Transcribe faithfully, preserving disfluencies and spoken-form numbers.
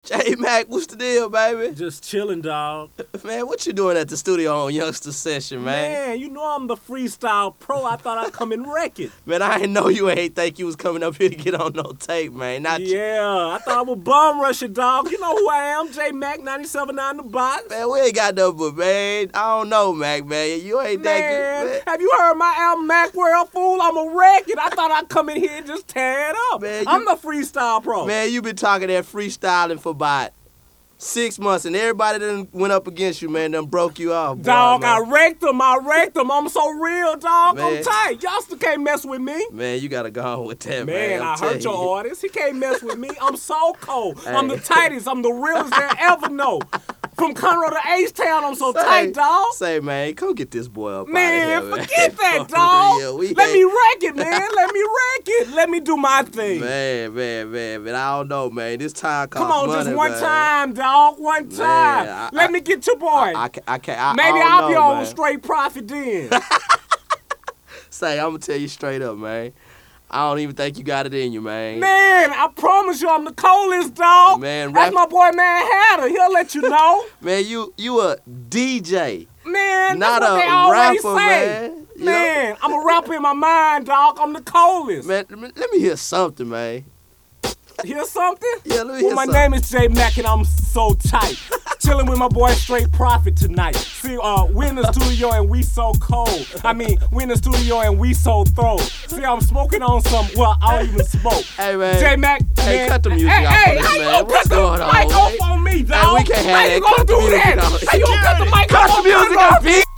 J-Mac, what's the deal, baby? Just chilling, dog. Man, what you doing at the studio on Youngster Session, man? Man, you know I'm the freestyle pro. I thought I'd come and wreck it. Man, I didn't know you ain't think you was coming up here to get on no tape, man. Not yeah, I thought I would bum rush it, dog. You know who I am, J-Mac, ninety-seven point nine The Box. Man, we ain't got no but, man. I don't know, Mac, man. You ain't that man, good, man. Have you heard my album, Mac World, fool? I'm a wreck it. I thought I'd come in here and just tear it up. Man, I'm you, the freestyle pro. Man, you been talking that freestyling for about six months, and everybody that went up against you, man, done broke you off. Boy, dog, man. I wrecked them. I wrecked them. I'm so real, dog. Man. I'm tight. Y'all still can't mess with me. Man, you gotta go on with that, man. Man, I'm I hurt telling your you. artist. He can't mess with me. I'm so cold. Hey. I'm the tightest. I'm the realest there ever know. From Conroe to H-Town, I'm so Say, tight, dog. Say, man, come get this boy up Man, out of here, man. forget that, For dog. real, we Let ain't- me wreck it, man. Let me wreck it. Let me do my thing. Man, man, man, man, I don't know, man. This time costs Come on, money, just one man. time, dog. One Man, time. I- Let I- me get your boy. I, I, ca- I can't. I, Maybe I don't I'll be know, on man. straight profit then. Say, I'm gonna tell you straight up, man. I don't even think you got it in you, man. Man, I promise you I'm the coldest, dog. Man, That's rap- my boy, Man Hatter. He'll let you know. Man, you you a D J, Man, not that's what a they always rapper, say. man. You know? Man, I'm a rapper in my mind, dog. I'm the coldest. Man, let me hear something, man. Hear something? Yeah, let me Well, hear my something. name is J Mac and I'm so tight. Chilling with my boy Straight Profit tonight. See, uh, we in the studio and we so cold. I mean, we in the studio and we so throw. See, I'm smoking on some, well, I don't even smoke. Hey, man. J Mac, Hey, man. cut the music hey, off hey, on this, how you man. gonna What's cut going the on, mic man? off on me, dog? we can't have How that. you gonna Cut the do music that? off. How you gonna cut the mic Cut off the on music me, off, dog? bitch.